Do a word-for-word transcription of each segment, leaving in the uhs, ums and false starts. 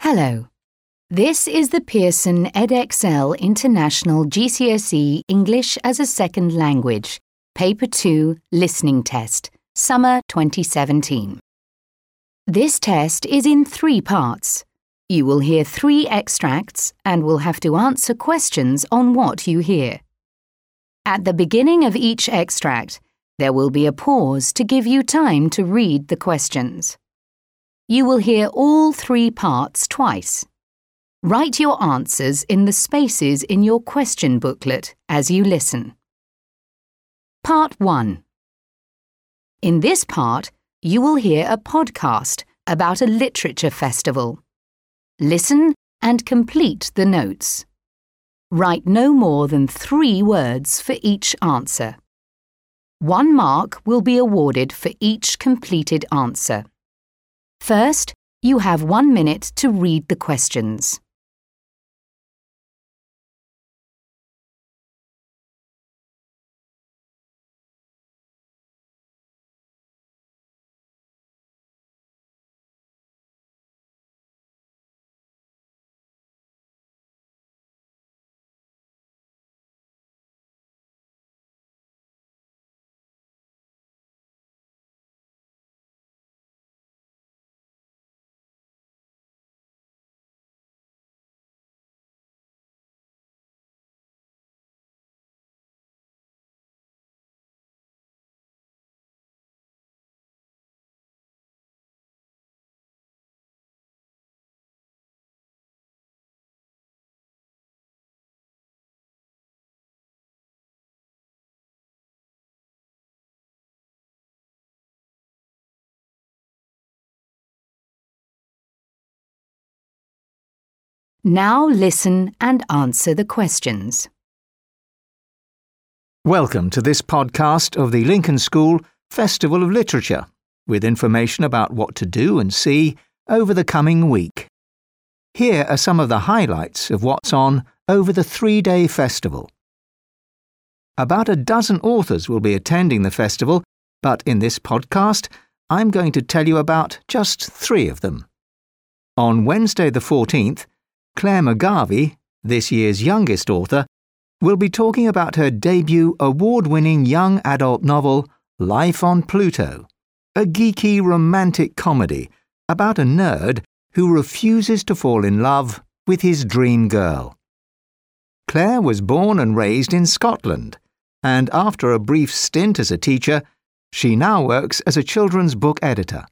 Hello. This is the Pearson Edexcel International G C S E English as a Second Language, Paper two Listening Test, Summer twenty seventeen. This test is in three parts. You will hear three extracts and will have to answer questions on what you hear. At the beginning of each extract, there will be a pause to give you time to read the questions. You will hear all three parts twice. Write your answers in the spaces in your question booklet as you listen. Part one. In this part, you will hear a podcast about a literature festival. Listen and complete the notes. Write no more than three words for each answer. One mark will be awarded for each completed answer. First, you have one minute to read the questions. Now listen and answer the questions. Welcome to this podcast of the Lincoln School Festival of Literature, with information about what to do and see over the coming week. Here are some of the highlights of what's on over the three-day festival. About a dozen authors will be attending the festival, but in this podcast, I'm going to tell you about just three of them. On Wednesday the fourteenth, Claire McGarvey, this year's youngest author, will be talking about her debut award-winning young adult novel, Life on Pluto, a geeky romantic comedy about a nerd who refuses to fall in love with his dream girl. Claire was born and raised in Scotland, and after a brief stint as a teacher, she now works as a children's book editor.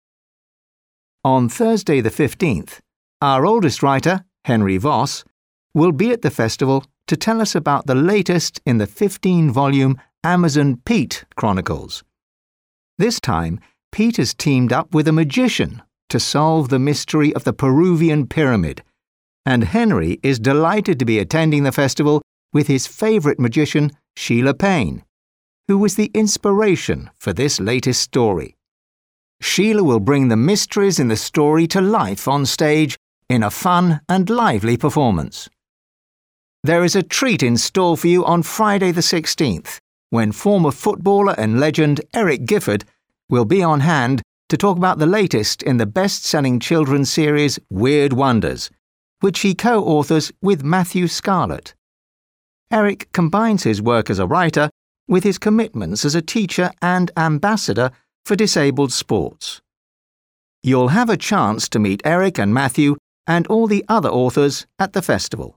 On Thursday the fifteenth, our oldest writer, Henry Voss, will be at the festival to tell us about the latest in the fifteen-volume Amazon Pete Chronicles. This time, Pete has teamed up with a magician to solve the mystery of the Peruvian pyramid, and Henry is delighted to be attending the festival with his favourite magician, Sheila Payne, who was the inspiration for this latest story. Sheila will bring the mysteries in the story to life on stage in a fun and lively performance. There is a treat in store for you on Friday the sixteenth, when former footballer and legend Eric Gifford will be on hand to talk about the latest in the best-selling children's series Weird Wonders, which he co-authors with Matthew Scarlett. Eric combines his work as a writer with his commitments as a teacher and ambassador for disabled sports. You'll have a chance to meet Eric and Matthew and all the other authors at the festival.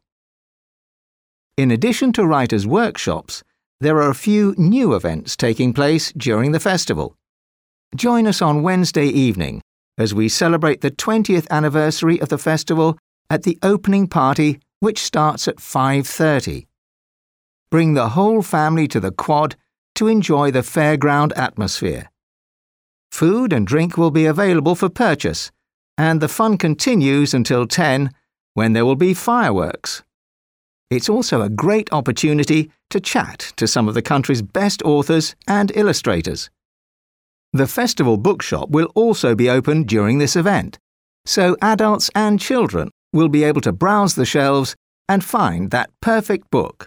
In addition to writers' workshops, there are a few new events taking place during the festival. Join us on Wednesday evening as we celebrate the twentieth anniversary of the festival at the opening party, which starts at five thirty. Bring the whole family to the quad to enjoy the fairground atmosphere. Food and drink will be available for purchase, and the fun continues until ten, when there will be fireworks. It's also a great opportunity to chat to some of the country's best authors and illustrators. The festival bookshop will also be open during this event, so adults and children will be able to browse the shelves and find that perfect book.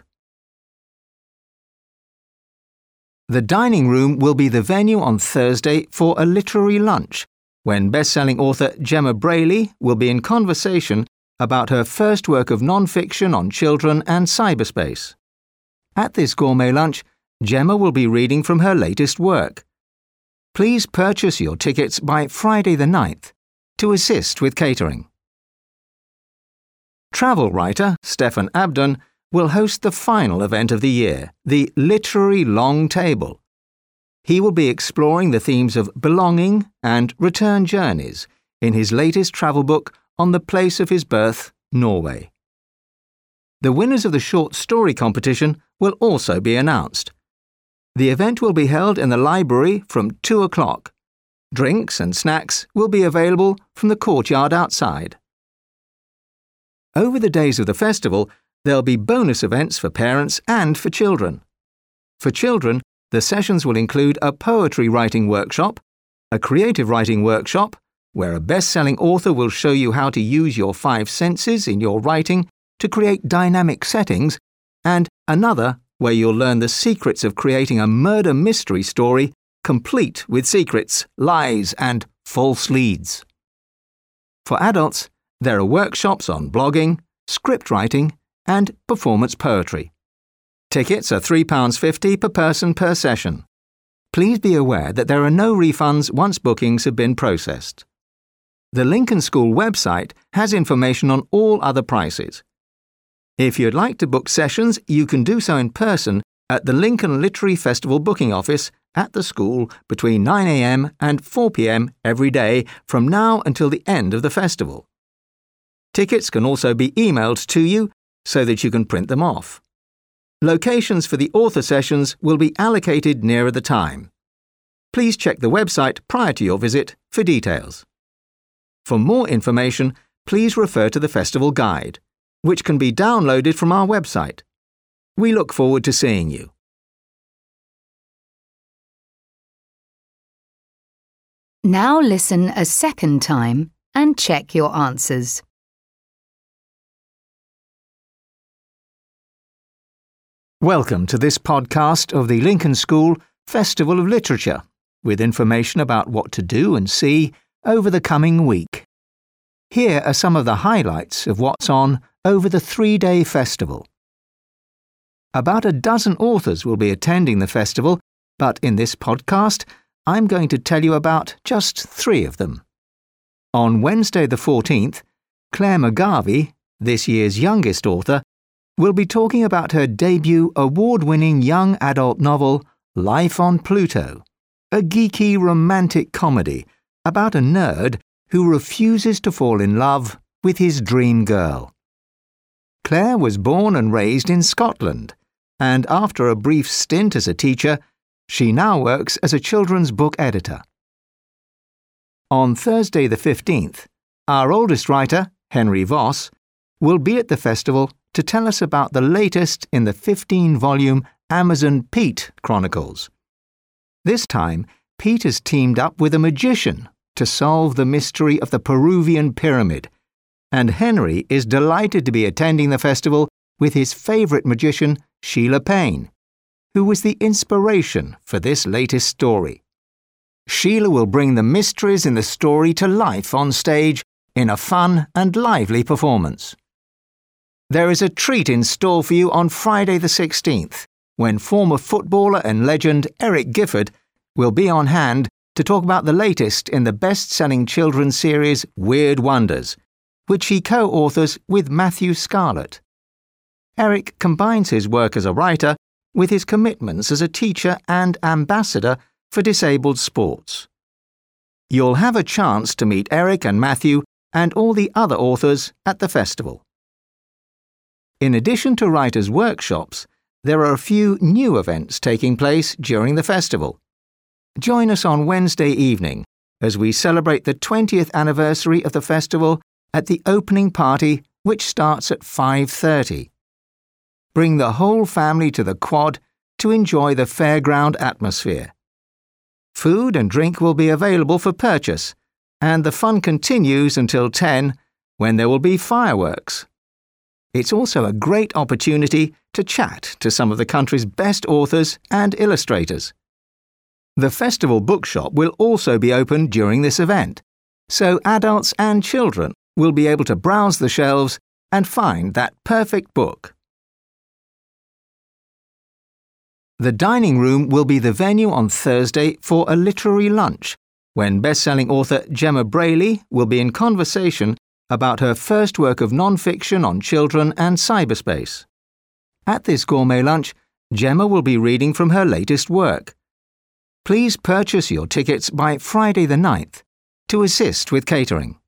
The dining room will be the venue on Thursday for a literary lunch, when best-selling author Gemma Braley will be in conversation about her first work of non-fiction on children and cyberspace. At this gourmet lunch, Gemma will be reading from her latest work. Please purchase your tickets by Friday the ninth to assist with catering. Travel writer Stefan Abdon will host the final event of the year, the Literary Long Table. He will be exploring the themes of belonging and return journeys in his latest travel book on the place of his birth, Norway. The winners of the short story competition will also be announced. The event will be held in the library from two o'clock. Drinks and snacks will be available from the courtyard outside. Over the days of the festival, there'll be bonus events for parents and for children. For children, the sessions will include a poetry writing workshop, a creative writing workshop, where a best-selling author will show you how to use your five senses in your writing to create dynamic settings, and another where you'll learn the secrets of creating a murder mystery story complete with secrets, lies, and false leads. For adults, there are workshops on blogging, script writing, and performance poetry. Tickets are three pounds fifty per person per session. Please be aware that there are no refunds once bookings have been processed. The Lincoln School website has information on all other prices. If you'd like to book sessions, you can do so in person at the Lincoln Literary Festival booking office at the school between nine a m and four p m every day from now until the end of the festival. Tickets can also be emailed to you so that you can print them off. Locations for the author sessions will be allocated nearer the time. Please check the website prior to your visit for details. For more information, please refer to the festival guide, which can be downloaded from our website. We look forward to seeing you. Now listen a second time and check your answers. Welcome to this podcast of the Lincoln School Festival of Literature, with information about what to do and see over the coming week. Here are some of the highlights of what's on over the three-day festival. About a dozen authors will be attending the festival, but in this podcast, I'm going to tell you about just three of them. On Wednesday the fourteenth, Claire McGarvey, this year's youngest author, will be talking about her debut award-winning young adult novel, Life on Pluto, a geeky romantic comedy about a nerd who refuses to fall in love with his dream girl. Claire was born and raised in Scotland, and after a brief stint as a teacher, she now works as a children's book editor. On Thursday the fifteenth, our oldest writer, Henry Voss, will be at the festival to tell us about the latest in the fifteen-volume Amazon Pete Chronicles. This time, Pete has teamed up with a magician to solve the mystery of the Peruvian pyramid, and Henry is delighted to be attending the festival with his favourite magician, Sheila Payne, who was the inspiration for this latest story. Sheila will bring the mysteries in the story to life on stage in a fun and lively performance. There is a treat in store for you on Friday the sixteenth, when former footballer and legend Eric Gifford will be on hand to talk about the latest in the best-selling children's series Weird Wonders, which he co-authors with Matthew Scarlett. Eric combines his work as a writer with his commitments as a teacher and ambassador for disabled sports. You'll have a chance to meet Eric and Matthew and all the other authors at the festival. In addition to writers' workshops, there are a few new events taking place during the festival. Join us on Wednesday evening as we celebrate the twentieth anniversary of the festival at the opening party, which starts at five thirty. Bring the whole family to the quad to enjoy the fairground atmosphere. Food and drink will be available for purchase, and the fun continues until ten, when there will be fireworks. It's also a great opportunity to chat to some of the country's best authors and illustrators. The festival bookshop will also be open during this event, so adults and children will be able to browse the shelves and find that perfect book. The dining room will be the venue on Thursday for a literary lunch, when best-selling author Gemma Braley will be in conversation about her first work of non-fiction on children and cyberspace. At this gourmet lunch, Gemma will be reading from her latest work. Please purchase your tickets by Friday the ninth to assist with catering.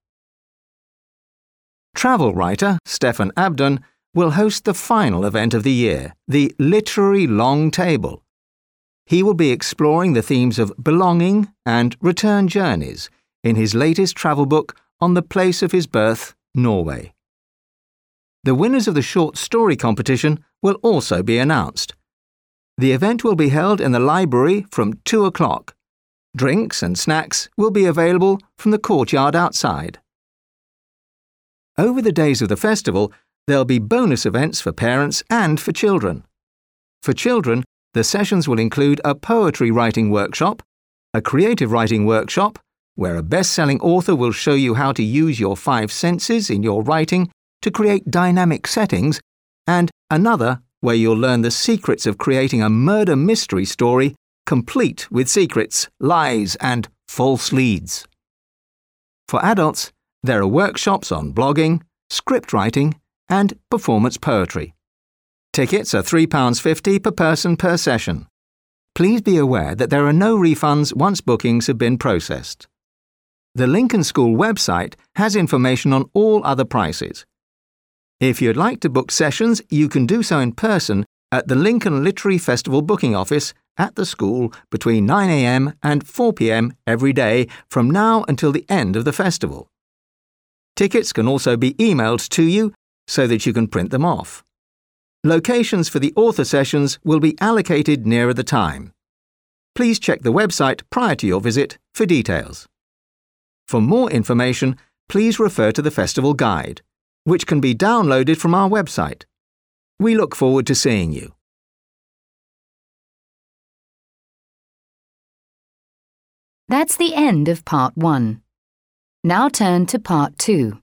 Travel writer Stefan Abdon will host the final event of the year, the Literary Long Table. He will be exploring the themes of belonging and return journeys in his latest travel book on the place of his birth, Norway. The winners of the short story competition will also be announced. The event will be held in the library from two o'clock. Drinks and snacks will be available from the courtyard outside. Over the days of the festival, there'll be bonus events for parents and for children. For children, the sessions will include a poetry writing workshop, a creative writing workshop, where a best-selling author will show you how to use your five senses in your writing to create dynamic settings, and another where you'll learn the secrets of creating a murder mystery story complete with secrets, lies, and false leads. For adults, there are workshops on blogging, script writing, and performance poetry. Tickets are three pounds fifty per person per session. Please be aware that there are no refunds once bookings have been processed. The Lincoln School website has information on all other prices. If you'd like to book sessions, you can do so in person at the Lincoln Literary Festival booking office at the school between nine a m and four p m every day from now until the end of the festival. Tickets can also be emailed to you so that you can print them off. Locations for the author sessions will be allocated nearer the time. Please check the website prior to your visit for details. For more information, please refer to the festival guide, which can be downloaded from our website. We look forward to seeing you. That's the end of part one. Now turn to part two.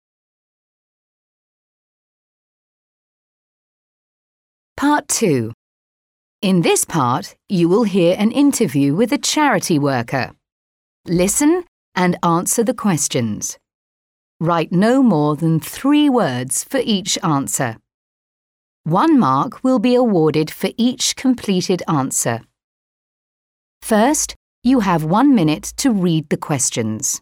Part two. In this part, you will hear an interview with a charity worker. Listen and answer the questions. Write no more than three words for each answer. One mark will be awarded for each completed answer. First, you have one minute to read the questions.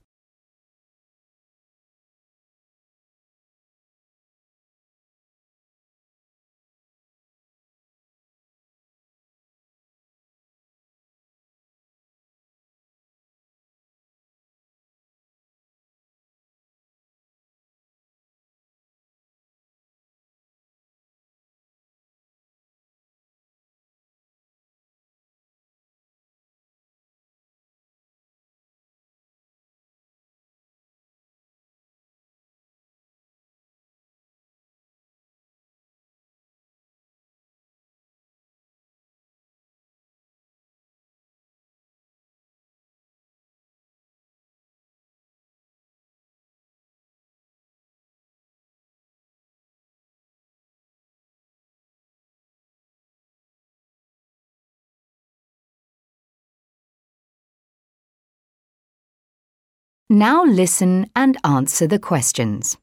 Now listen and answer the questions.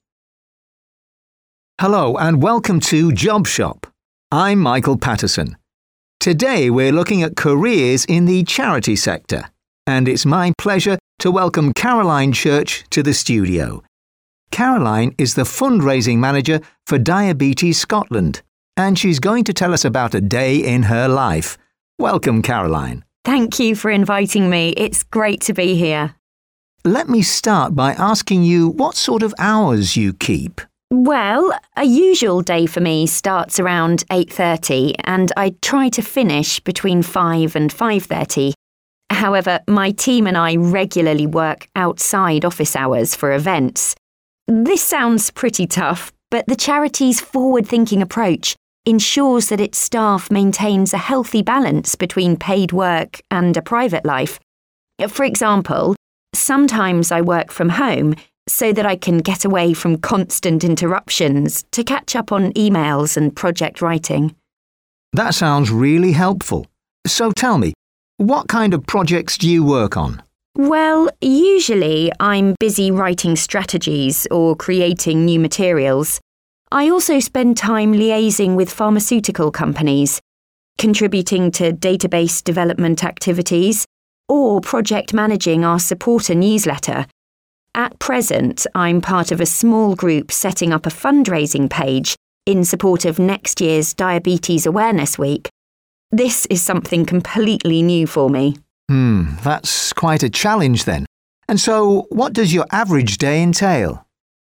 Hello and welcome to Job Shop. I'm Michael Patterson. Today we're looking at careers in the charity sector, and it's my pleasure to welcome Caroline Church to the studio. Caroline is the fundraising manager for Diabetes Scotland, and she's going to tell us about a day in her life. Welcome, Caroline. Thank you for inviting me. It's great to be here. Let me start by asking you what sort of hours you keep. Well, a usual day for me starts around eight thirty and I try to finish between five and five thirty. However, my team and I regularly work outside office hours for events. This sounds pretty tough, but the charity's forward-thinking approach ensures that its staff maintains a healthy balance between paid work and a private life. For example, Sometimes I work from home so that I can get away from constant interruptions to catch up on emails and project writing. That sounds really helpful. So tell me, what kind of projects do you work on? Well, usually I'm busy writing strategies or creating new materials. I also spend time liaising with pharmaceutical companies, contributing to database development activities, or project managing our supporter newsletter. At present, I'm part of a small group setting up a fundraising page in support of next year's Diabetes Awareness Week. This is something completely new for me. Hmm, that's quite a challenge then. And so, what does your average day entail?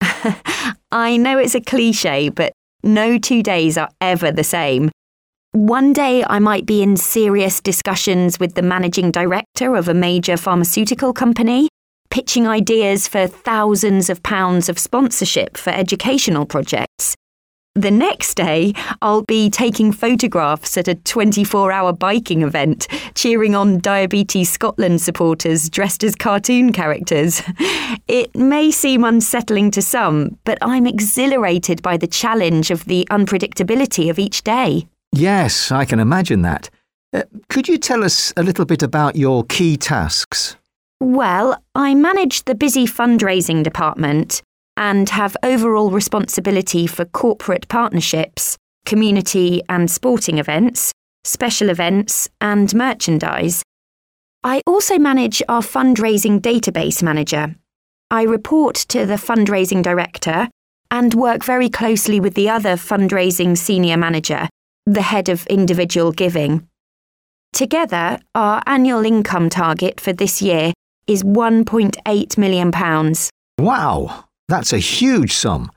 I know it's a cliche, but no two days are ever the same. One day I might be in serious discussions with the managing director of a major pharmaceutical company, pitching ideas for thousands of pounds of sponsorship for educational projects. The next day, I'll be taking photographs at a twenty-four hour biking event, cheering on Diabetes Scotland supporters dressed as cartoon characters. It may seem unsettling to some, but I'm exhilarated by the challenge of the unpredictability of each day. Yes, I can imagine that. Uh, could you tell us a little bit about your key tasks? Well, I manage the busy fundraising department and have overall responsibility for corporate partnerships, community and sporting events, special events and merchandise. I also manage our fundraising database manager. I report to the fundraising director and work very closely with the other fundraising senior manager, the head of individual giving. Together, our annual income target for this year is one point eight million pounds. Wow! That's a huge sum.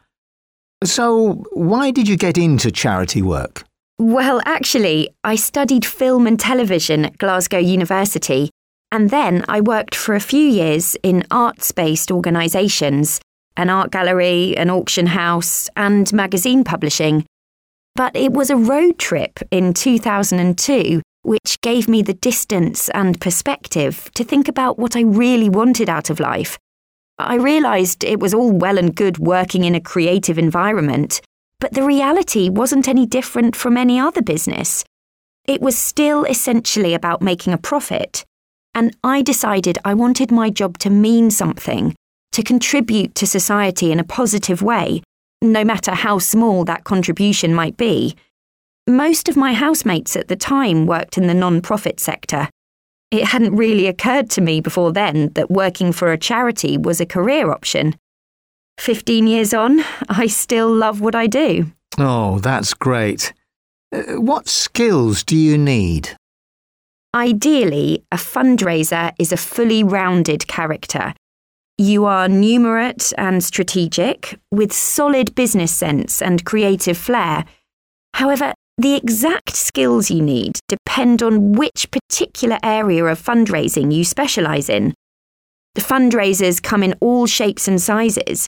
So, why did you get into charity work? Well, actually, I studied film and television at Glasgow University, and then I worked for a few years in arts-based organisations, an art gallery, an auction house, and magazine publishing. But it was a road trip in two thousand two which gave me the distance and perspective to think about what I really wanted out of life. I realised it was all well and good working in a creative environment, but the reality wasn't any different from any other business. It was still essentially about making a profit, and I decided I wanted my job to mean something, to contribute to society in a positive way, no matter how small that contribution might be. Most of my housemates at the time worked in the non-profit sector. It hadn't really occurred to me before then that working for a charity was a career option. Fifteen years on, I still love what I do. Oh, that's great. Uh, what skills do you need? Ideally, a fundraiser is a fully rounded character. You are numerate and strategic, with solid business sense and creative flair. However, the exact skills you need depend on which particular area of fundraising you specialise in. The fundraisers come in all shapes and sizes.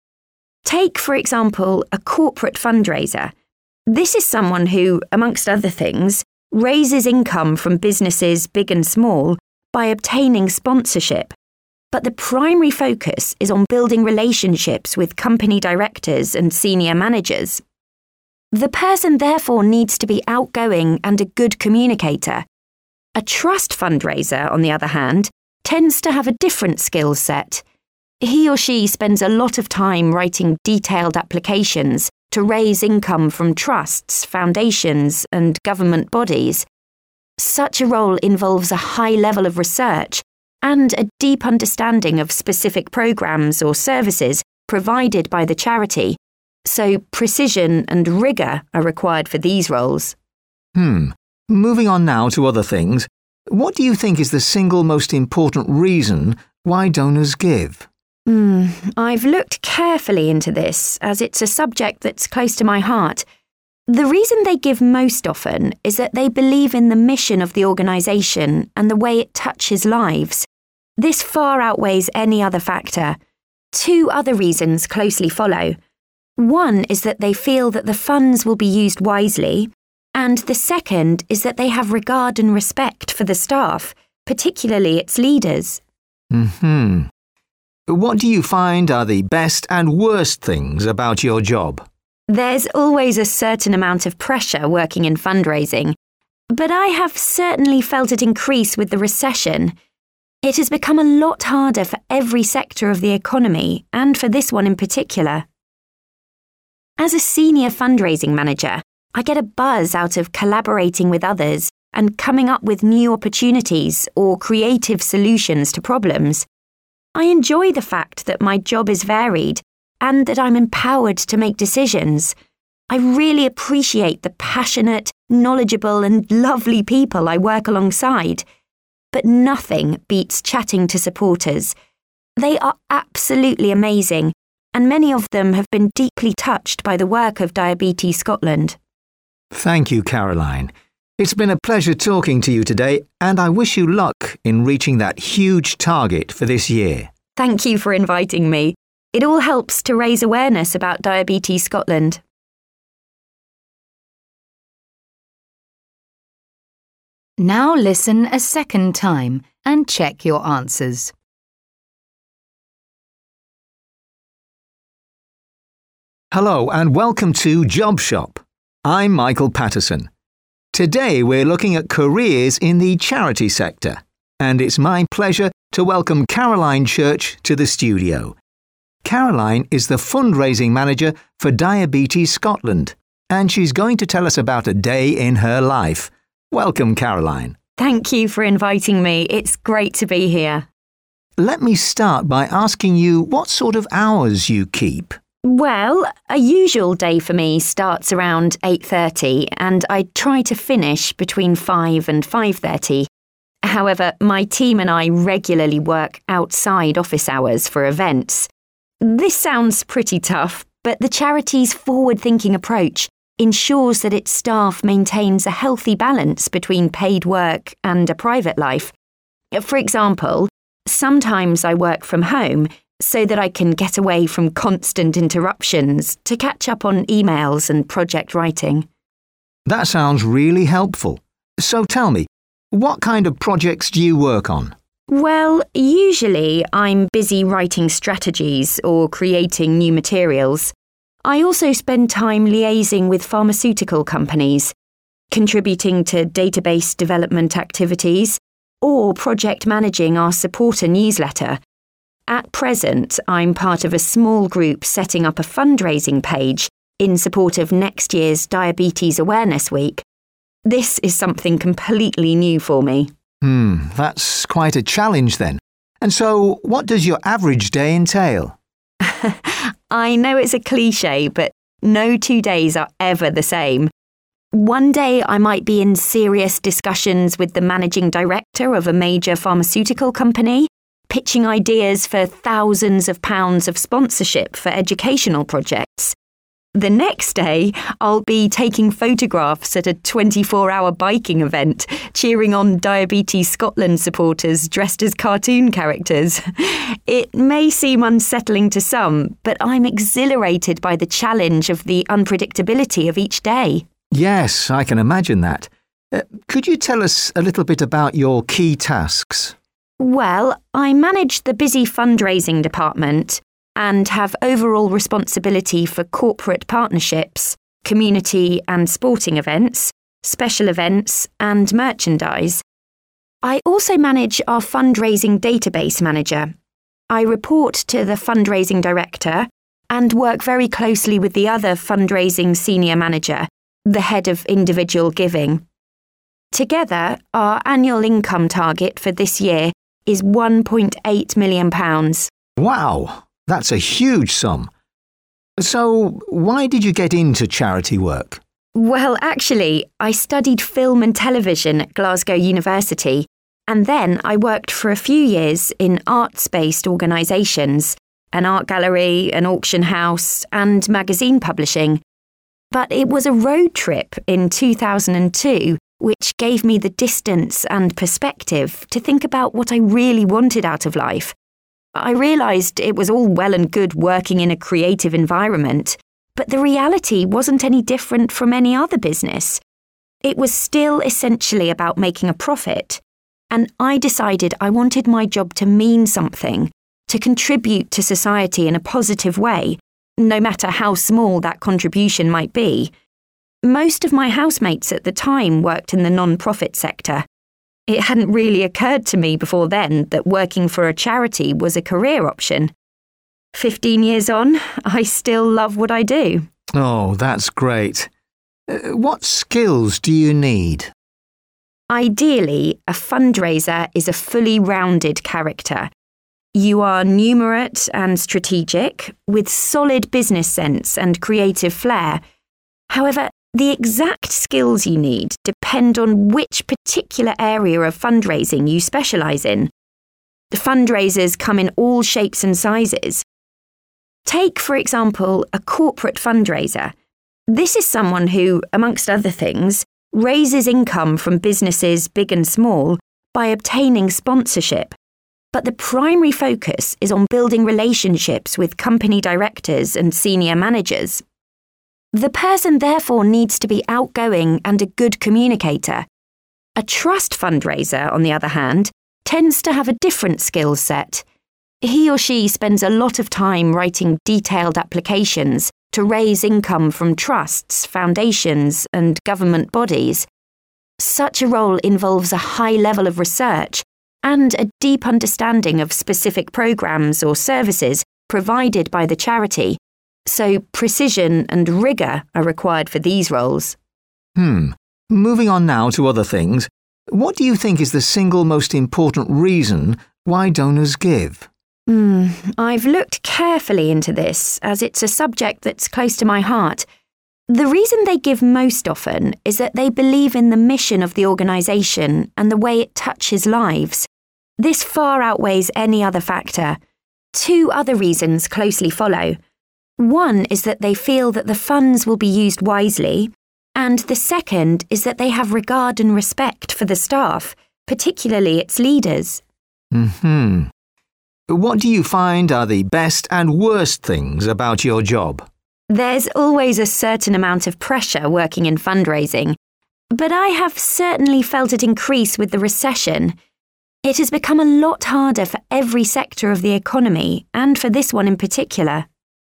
Take, for example, a corporate fundraiser. This is someone who, amongst other things, raises income from businesses big and small by obtaining sponsorship. But the primary focus is on building relationships with company directors and senior managers. The person therefore needs to be outgoing and a good communicator. A trust fundraiser, on the other hand, tends to have a different skill set. He or she spends a lot of time writing detailed applications to raise income from trusts, foundations, and government bodies. Such a role involves a high level of research and a deep understanding of specific programs or services provided by the charity. So precision and rigour are required for these roles. Hmm. Moving on now to other things. What do you think is the single most important reason why donors give? Hmm. I've looked carefully into this, as it's a subject that's close to my heart. The reason they give most often is that they believe in the mission of the organisation and the way it touches lives. This far outweighs any other factor. Two other reasons closely follow. One is that they feel that the funds will be used wisely, and the second is that they have regard and respect for the staff, particularly its leaders. Hmm. What do you find are the best and worst things about your job? There's always a certain amount of pressure working in fundraising, but I have certainly felt it increase with the recession. It has become a lot harder for every sector of the economy, and for this one in particular. As a senior fundraising manager, I get a buzz out of collaborating with others and coming up with new opportunities or creative solutions to problems. I enjoy the fact that my job is varied and that I'm empowered to make decisions. I really appreciate the passionate, knowledgeable and lovely people I work alongside. But nothing beats chatting to supporters. They are absolutely amazing, and many of them have been deeply touched by the work of Diabetes Scotland. Thank you, Caroline. It's been a pleasure talking to you today, and I wish you luck in reaching that huge target for this year. Thank you for inviting me. It all helps to raise awareness about Diabetes Scotland. Now listen a second time and check your answers. Hello and welcome to Job Shop. I'm Michael Patterson. Today we're looking at careers in the charity sector, and it's my pleasure to welcome Caroline Church to the studio. Caroline is the fundraising manager for Diabetes Scotland, and she's going to tell us about a day in her life. Welcome, Caroline. Thank you for inviting me. It's great to be here. Let me start by asking you what sort of hours you keep. Well, a usual day for me starts around eight thirty and I try to finish between five and five thirty. However, my team and I regularly work outside office hours for events. This sounds pretty tough, but the charity's forward-thinking approach ensures that its staff maintains a healthy balance between paid work and a private life. For example, sometimes I work from home so that I can get away from constant interruptions to catch up on emails and project writing. That sounds really helpful. So tell me, what kind of projects do you work on? Well, usually I'm busy writing strategies or creating new materials. I also spend time liaising with pharmaceutical companies, contributing to database development activities, or project managing our supporter newsletter. At present, I'm part of a small group setting up a fundraising page in support of next year's Diabetes Awareness Week. This is something completely new for me. Hmm, that's quite a challenge then. And so, what does your average day entail? I know it's a cliche, but no two days are ever the same. One day I might be in serious discussions with the managing director of a major pharmaceutical company, pitching ideas for thousands of pounds of sponsorship for educational projects. The next day, I'll be taking photographs at a twenty-four hour biking event, cheering on Diabetes Scotland supporters dressed as cartoon characters. It may seem unsettling to some, but I'm exhilarated by the challenge of the unpredictability of each day. Yes, I can imagine that. Uh, could you tell us a little bit about your key tasks? Well, I manage the busy fundraising department and have overall responsibility for corporate partnerships, community and sporting events, special events and merchandise. I also manage our fundraising database manager. I report to the fundraising director and work very closely with the other fundraising senior manager, the head of individual giving. Together, our annual income target for this year is one point eight million pounds. Wow, that's a huge sum. So, why did you get into charity work? Well, actually, I studied film and television at Glasgow University, and then I worked for a few years in arts-based organisations, an art gallery, an auction house, and magazine publishing. But it was a road trip in two thousand two which gave me the distance and perspective to think about what I really wanted out of life. I realised it was all well and good working in a creative environment, but the reality wasn't any different from any other business. It was still essentially about making a profit, and I decided I wanted my job to mean something, to contribute to society in a positive way, no matter how small that contribution might be. Most of my housemates at the time worked in the non-profit sector. It hadn't really occurred to me before then that working for a charity was a career option. Fifteen years on, I still love what I do. Oh, that's great. Uh, what skills do you need? Ideally, a fundraiser is a fully rounded character. You are numerate and strategic, with solid business sense and creative flair. However, the exact skills you need depend on which particular area of fundraising you specialise in. The fundraisers come in all shapes and sizes. Take, for example, a corporate fundraiser. This is someone who, amongst other things, raises income from businesses big and small by obtaining sponsorship. But the primary focus is on building relationships with company directors and senior managers. The person therefore needs to be outgoing and a good communicator. A trust fundraiser, on the other hand, tends to have a different skill set. He or she spends a lot of time writing detailed applications to raise income from trusts, foundations, and government bodies. Such a role involves a high level of research and a deep understanding of specific programs or services provided by the charity. So precision and rigour are required for these roles. Hmm. Moving on now to other things. What do you think is the single most important reason why donors give? Hmm. I've looked carefully into this, as it's a subject that's close to my heart. The reason they give most often is that they believe in the mission of the organisation and the way it touches lives. This far outweighs any other factor. Two other reasons closely follow. One is that they feel that the funds will be used wisely, and the second is that they have regard and respect for the staff, particularly its leaders. Hmm. What do you find are the best and worst things about your job? There's always a certain amount of pressure working in fundraising, but I have certainly felt it increase with the recession. It has become a lot harder for every sector of the economy, and for this one in particular.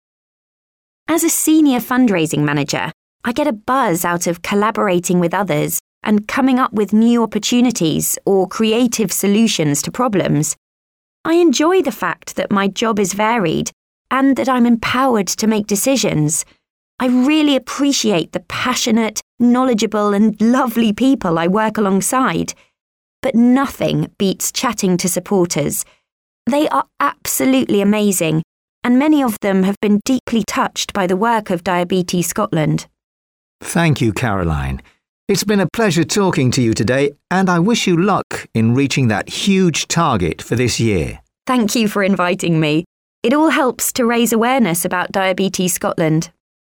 As a senior fundraising manager, I get a buzz out of collaborating with others and coming up with new opportunities or creative solutions to problems. I enjoy the fact that my job is varied and that I'm empowered to make decisions. I really appreciate the passionate, knowledgeable and lovely people I work alongside. But nothing beats chatting to supporters. They are absolutely amazing, and many of them have been deeply touched by the work of Diabetes Scotland. Thank you, Caroline. It's been a pleasure talking to you today, and I wish you luck in reaching that huge target for this year. Thank you for inviting me. It all helps to raise awareness about Diabetes Scotland.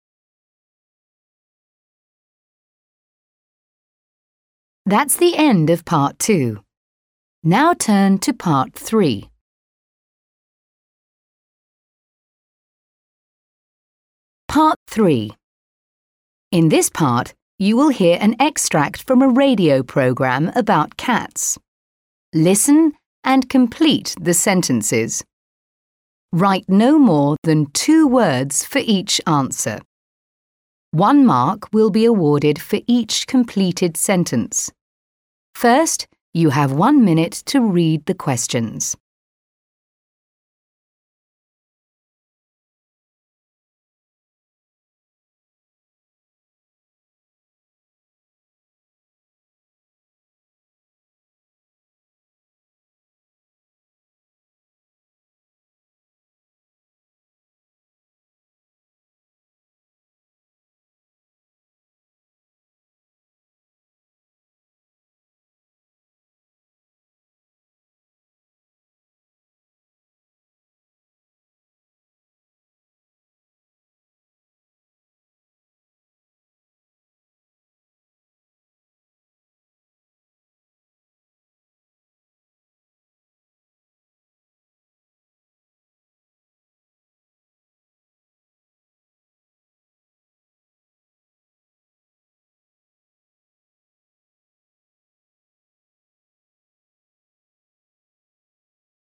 That's the end of part two. Now turn to part three. Part three. In this part, you will hear an extract from a radio program about cats. Listen and complete the sentences. Write no more than two words for each answer. One mark will be awarded for each completed sentence. First, you have one minute to read the questions.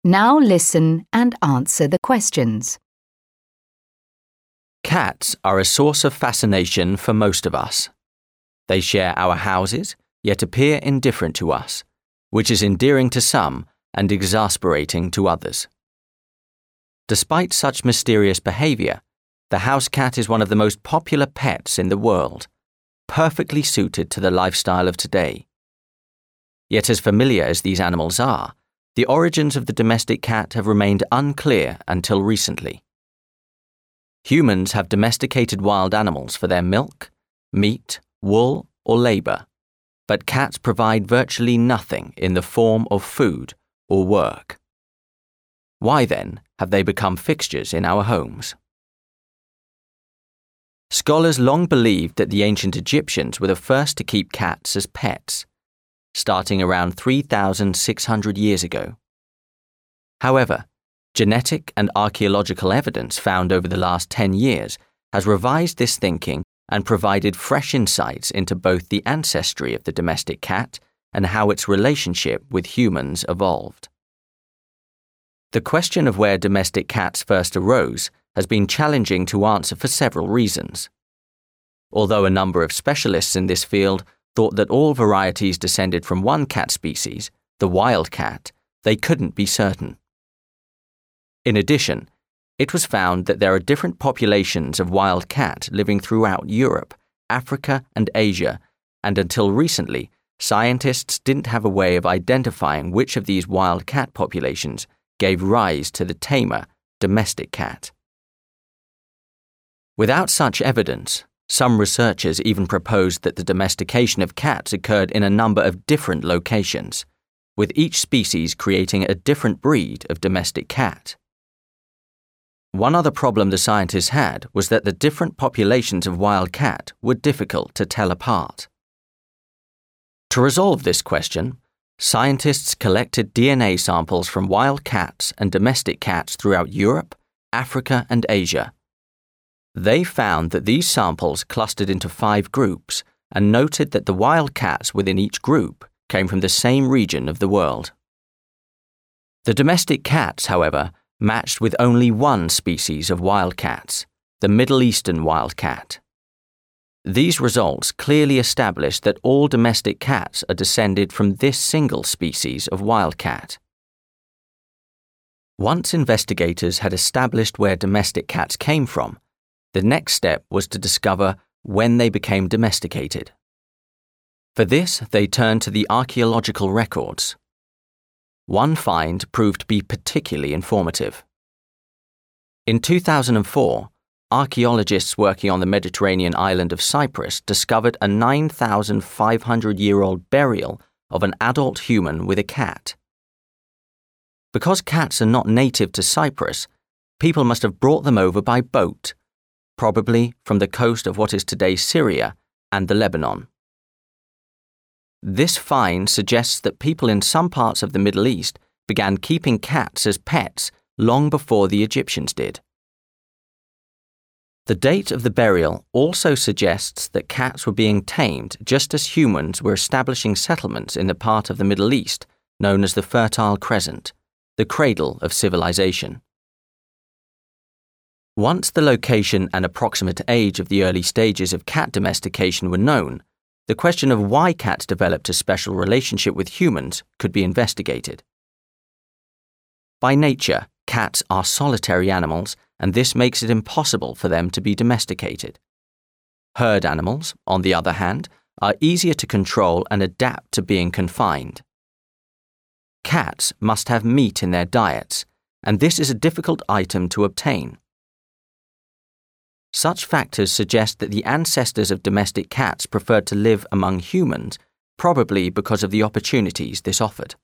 Now listen and answer the questions. Cats are a source of fascination for most of us. They share our houses, yet appear indifferent to us, which is endearing to some and exasperating to others. Despite such mysterious behavior, the house cat is one of the most popular pets in the world, perfectly suited to the lifestyle of today. Yet as familiar as these animals are, the origins of the domestic cat have remained unclear until recently. Humans have domesticated wild animals for their milk, meat, wool, or labor, but cats provide virtually nothing in the form of food or work. Why then have they become fixtures in our homes? Scholars long believed that the ancient Egyptians were the first to keep cats as pets, starting around three thousand six hundred years ago. However, genetic and archaeological evidence found over the last ten years has revised this thinking and provided fresh insights into both the ancestry of the domestic cat and how its relationship with humans evolved. The question of where domestic cats first arose has been challenging to answer for several reasons. Although a number of specialists in this field thought that all varieties descended from one cat species, the wild cat, they couldn't be certain. In addition, it was found that there are different populations of wild cat living throughout Europe, Africa, and Asia, and until recently, scientists didn't have a way of identifying which of these wild cat populations gave rise to the tamer, domestic cat. Without such evidence, some researchers even proposed that the domestication of cats occurred in a number of different locations, with each species creating a different breed of domestic cat. One other problem the scientists had was that the different populations of wild cat were difficult to tell apart. To resolve this question, scientists collected D N A samples from wild cats and domestic cats throughout Europe, Africa, and Asia. They found that these samples clustered into five groups and noted that the wild cats within each group came from the same region of the world. The domestic cats, however, matched with only one species of wild cats, the Middle Eastern wild cat. These results clearly established that all domestic cats are descended from this single species of wild cat. Once investigators had established where domestic cats came from, the next step was to discover when they became domesticated. For this, they turned to the archaeological records. One find proved to be particularly informative. In two thousand four, archaeologists working on the Mediterranean island of Cyprus discovered a nine thousand five hundred year old burial of an adult human with a cat. Because cats are not native to Cyprus, people must have brought them over by boat, probably from the coast of what is today Syria and the Lebanon. This find suggests that people in some parts of the Middle East began keeping cats as pets long before the Egyptians did. The date of the burial also suggests that cats were being tamed just as humans were establishing settlements in the part of the Middle East known as the Fertile Crescent, the cradle of civilization. Once the location and approximate age of the early stages of cat domestication were known, the question of why cats developed a special relationship with humans could be investigated. By nature, cats are solitary animals, and this makes it impossible for them to be domesticated. Herd animals, on the other hand, are easier to control and adapt to being confined. Cats must have meat in their diets, and this is a difficult item to obtain. Such factors suggest that the ancestors of domestic cats preferred to live among humans, probably because of the opportunities this offered.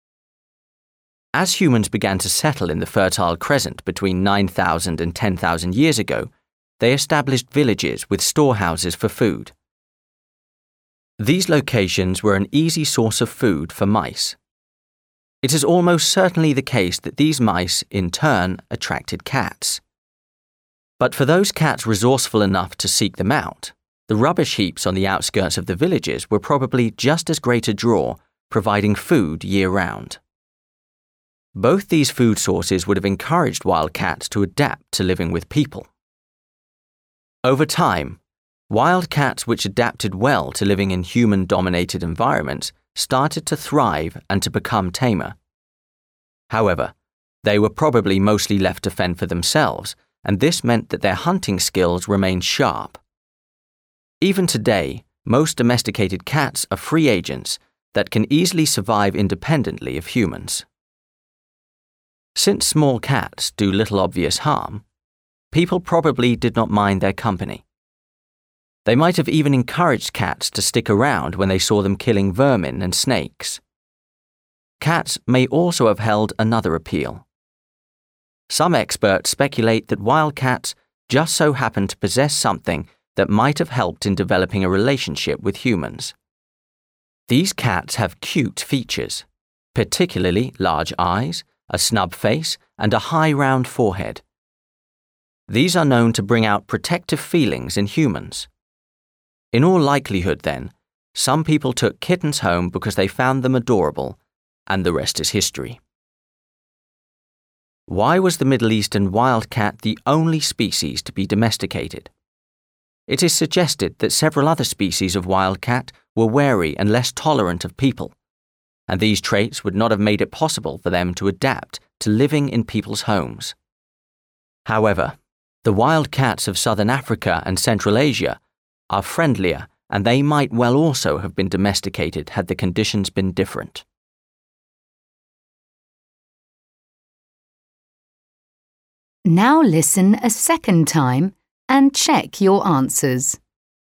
As humans began to settle in the Fertile Crescent between nine thousand and ten thousand years ago, they established villages with storehouses for food. These locations were an easy source of food for mice. It is almost certainly the case that these mice, in turn, attracted cats. But for those cats resourceful enough to seek them out, the rubbish heaps on the outskirts of the villages were probably just as great a draw, providing food year-round. both these food sources would have encouraged wild cats to adapt to living with people. Over time, wild cats which adapted well to living in human-dominated environments started to thrive and to become tamer. However, they were probably mostly left to fend for themselves, and this meant that their hunting skills remained sharp. Even today, most domesticated cats are free agents that can easily survive independently of humans. Since small cats do little obvious harm, people probably did not mind their company. They might have even encouraged cats to stick around when they saw them killing vermin and snakes. Cats may also have held another appeal. Some experts speculate that wild cats just so happen to possess something that might have helped in developing a relationship with humans. These cats have cute features, particularly large eyes, a snub face, and a high round forehead. These are known to bring out protective feelings in humans. In all likelihood, then, some people took kittens home because they found them adorable, and the rest is history. Why was the Middle Eastern wild cat the only species to be domesticated? It is suggested that several other species of wild cat were wary and less tolerant of people, and these traits would not have made it possible for them to adapt to living in people's homes. However, the wild cats of southern Africa and Central Asia are friendlier, and they might well also have been domesticated had the conditions been different. Now listen a second time and check your answers.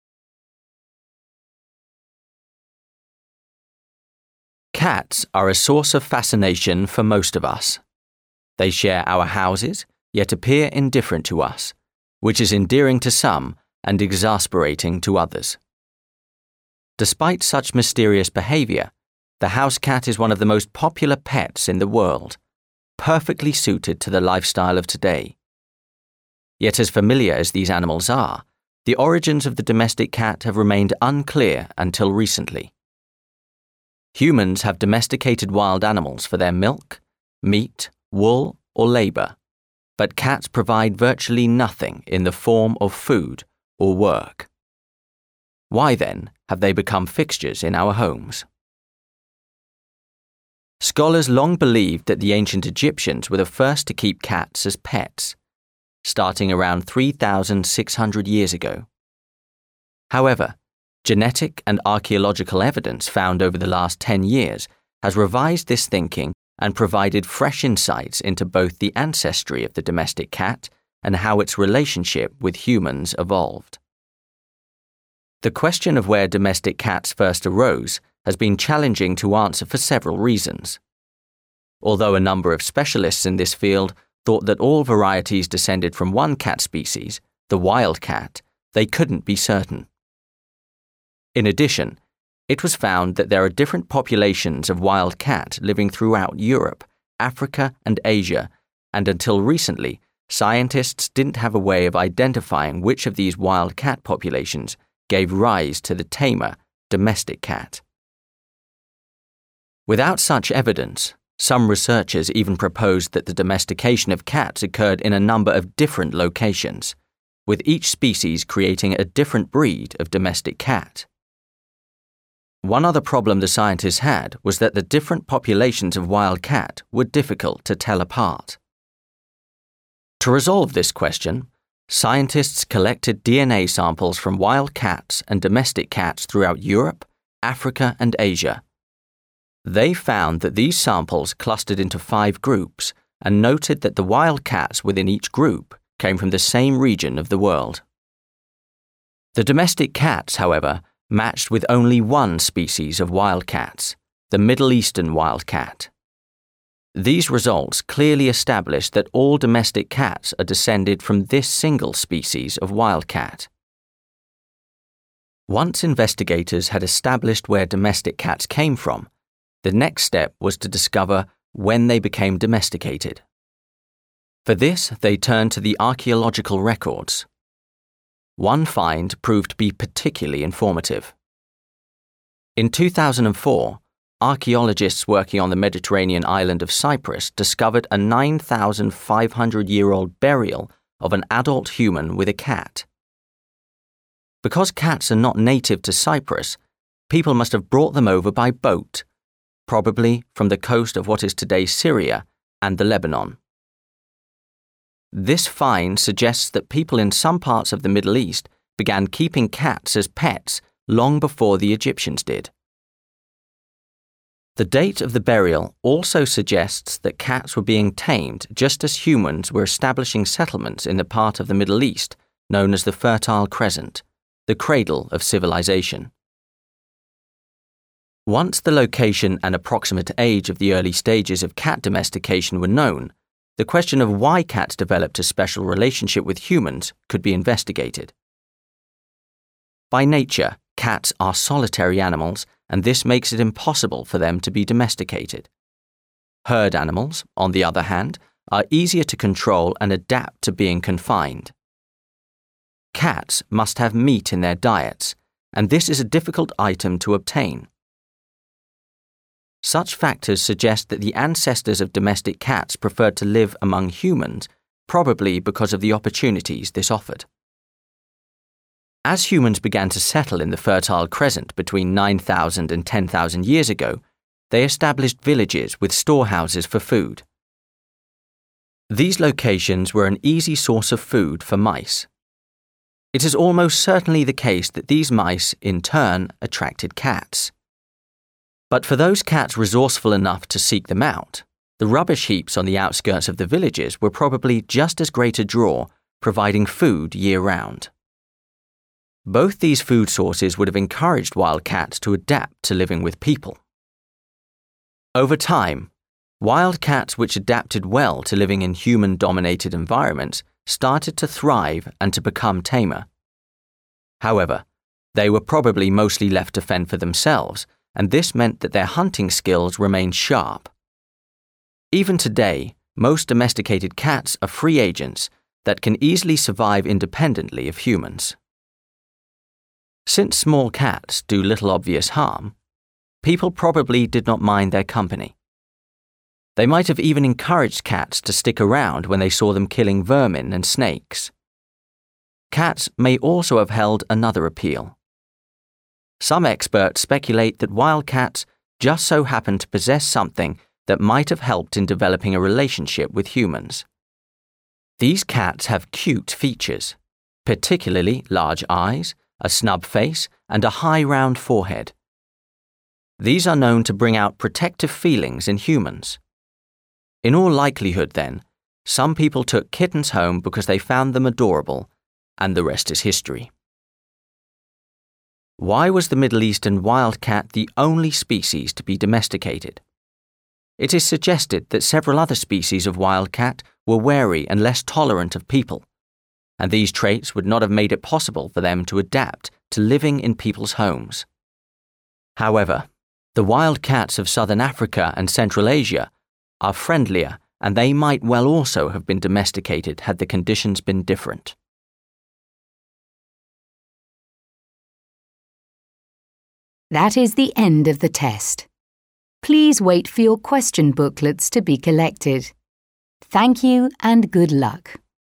Cats are a source of fascination for most of us. They share our houses, yet appear indifferent to us, which is endearing to some and exasperating to others. Despite such mysterious behavior, the house cat is one of the most popular pets in the world, perfectly suited to the lifestyle of today. Yet as familiar as these animals are, the origins of the domestic cat have remained unclear until recently. Humans have domesticated wild animals for their milk, meat, wool, or labor, but cats provide virtually nothing in the form of food or work. Why then have they become fixtures in our homes? Scholars long believed that the ancient Egyptians were the first to keep cats as pets, starting around three thousand six hundred years ago. However, genetic and archaeological evidence found over the last ten years has revised this thinking and provided fresh insights into both the ancestry of the domestic cat and how its relationship with humans evolved. The question of where domestic cats first arose has been challenging to answer for several reasons. Although a number of specialists in this field thought that all varieties descended from one cat species, the wild cat, they couldn't be certain. In addition, it was found that there are different populations of wild cat living throughout Europe, Africa, and Asia, and until recently, scientists didn't have a way of identifying which of these wild cat populations gave rise to the tamer, domestic cat. Without such evidence, some researchers even proposed that the domestication of cats occurred in a number of different locations, with each species creating a different breed of domestic cat. One other problem the scientists had was that the different populations of wild cat were difficult to tell apart. To resolve this question, scientists collected D N A samples from wild cats and domestic cats throughout Europe, Africa, and Asia. They found that these samples clustered into five groups and noted that the wild cats within each group came from the same region of the world. The domestic cats, however, matched with only one species of wild cats, the Middle Eastern wild cat. These results clearly established that all domestic cats are descended from this single species of wild cat. Once investigators had established where domestic cats came from, the next step was to discover when they became domesticated. For this, they turned to the archaeological records. One find proved to be particularly informative. In two thousand four, archaeologists working on the Mediterranean island of Cyprus discovered a nine thousand five hundred year old burial of an adult human with a cat. Because cats are not native to Cyprus, people must have brought them over by boat, probably from the coast of what is today Syria and the Lebanon. This find suggests that people in some parts of the Middle East began keeping cats as pets long before the Egyptians did. The date of the burial also suggests that cats were being tamed just as humans were establishing settlements in the part of the Middle East known as the Fertile Crescent, the cradle of civilization. Once the location and approximate age of the early stages of cat domestication were known, the question of why cats developed a special relationship with humans could be investigated. By nature, cats are solitary animals, and this makes it impossible for them to be domesticated. Herd animals, on the other hand, are easier to control and adapt to being confined. Cats must have meat in their diets, and this is a difficult item to obtain. Such factors suggest that the ancestors of domestic cats preferred to live among humans, probably because of the opportunities this offered. As humans began to settle in the Fertile Crescent between nine thousand and ten thousand years ago, they established villages with storehouses for food. These locations were an easy source of food for mice. It is almost certainly the case that these mice, in turn, attracted cats. But for those cats resourceful enough to seek them out, the rubbish heaps on the outskirts of the villages were probably just as great a draw, providing food year-round. Both these food sources would have encouraged wild cats to adapt to living with people. Over time, wild cats which adapted well to living in human-dominated environments started to thrive and to become tamer. However, they were probably mostly left to fend for themselves, and this meant that their hunting skills remained sharp. Even today, most domesticated cats are free agents that can easily survive independently of humans. Since small cats do little obvious harm, people probably did not mind their company. They might have even encouraged cats to stick around when they saw them killing vermin and snakes. Cats may also have held another appeal. Some experts speculate that wild cats just so happen to possess something that might have helped in developing a relationship with humans. These cats have cute features, particularly large eyes, a snub face, and a high round forehead. These are known to bring out protective feelings in humans. In all likelihood, then, some people took kittens home because they found them adorable, and the rest is history. Why was the Middle Eastern wildcat the only species to be domesticated? It is suggested that several other species of wildcat were wary and less tolerant of people, and these traits would not have made it possible for them to adapt to living in people's homes. However, the wildcats of southern Africa and Central Asia are friendlier, and they might well also have been domesticated had the conditions been different. That is the end of the test. Please wait for your question booklets to be collected. Thank you and good luck.